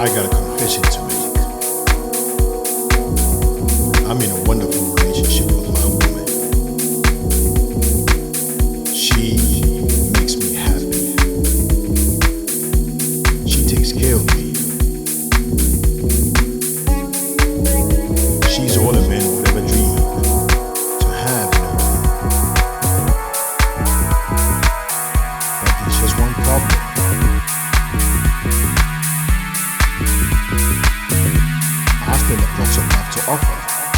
I got a confession to make. I'm in a wonderful relationship with my woman. She makes me happy. She takes care of me. She's all a man would ever dream to have in a woman. But there's just one problem. I still have lots of love to offer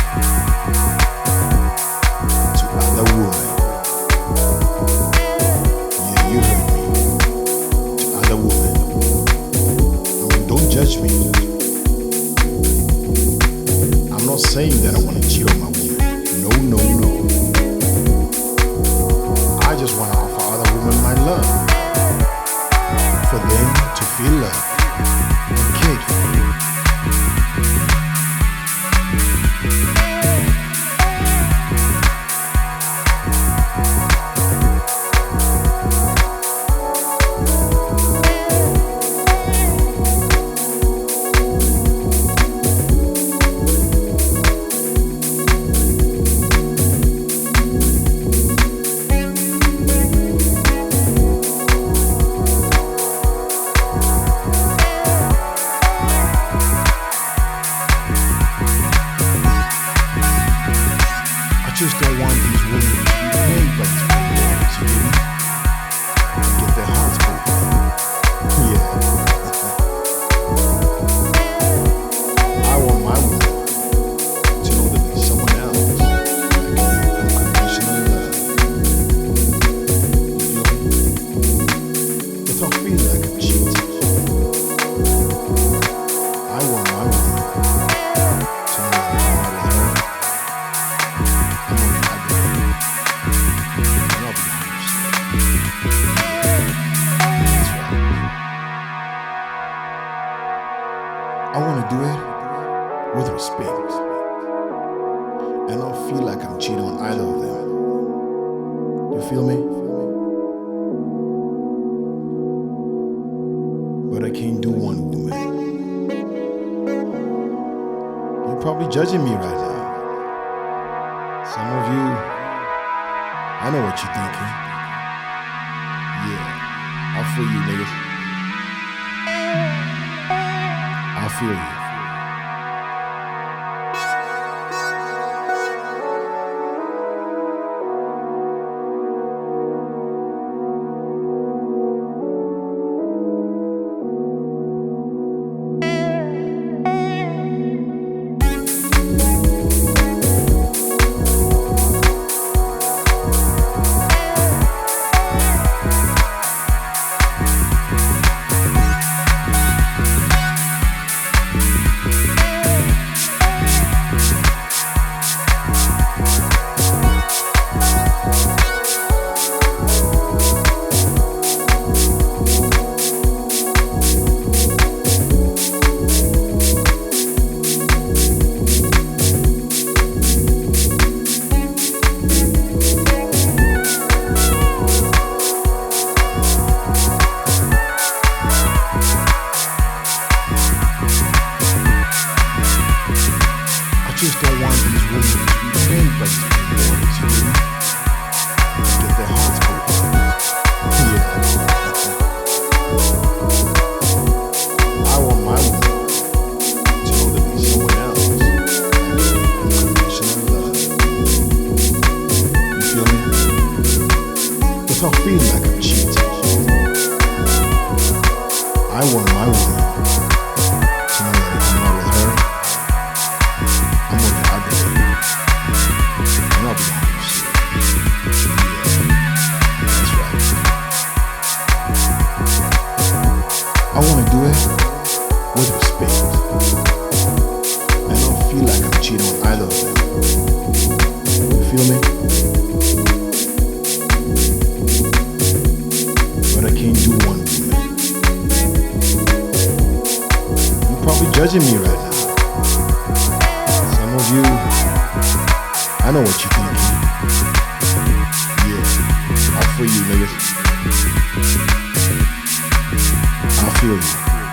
to other women. Yeah, you heard me. To other women. I mean, don't judge me. I'm not saying that I want to cheat on my woman. No, no, no. I just want to offer other women my love. For them to feel loved and cared for. I just don't want these women to be paid by these people, you know, and get their hearts broken. Yeah. I want my woman to know that there's someone else that can give unconditional love. You feel me? Without feeling like I'm cheating. I want my woman to know that I'm not with her. I want to do it with respect and not feel like I'm cheating on either of them. You feel me? But I can't do one woman. You're probably judging me right now. Some of you, I know what you're thinking. Yeah, I feel you, niggas. I feel you. I just don't want these women to be paid by these people, you know, and get their hearts broken. Yeah. I want my woman to know that there's someone else that can give unconditional love. You feel me? Without feeling like I'm cheating. I want my woman to know that if I'm not with her, I'm with the other lady. And I'll be honest. Yeah, that's right. I want to do it with respect and not feel like I'm cheating on either of them. You feel me? But I can't do one woman. You're probably judging me right now. Some of you, I know what you're thinking. Yeah, I feel you, niggas. I feel you.